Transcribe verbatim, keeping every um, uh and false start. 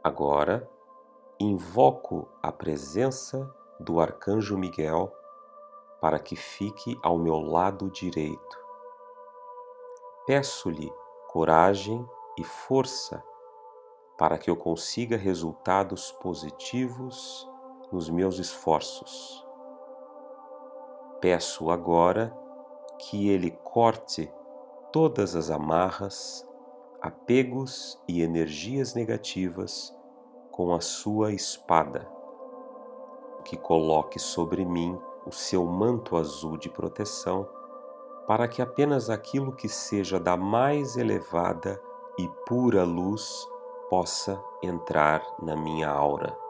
Agora, invoco a presença do Arcanjo Miguel para que fique ao meu lado direito. Peço-lhe coragem e força para que eu consiga resultados positivos nos meus esforços. Peço agora que ele corte todas as amarras, apegos e energias negativas com a sua espada, que coloque sobre mim o seu manto azul de proteção, para que apenas aquilo que seja da mais elevada e pura luz possa entrar na minha aura.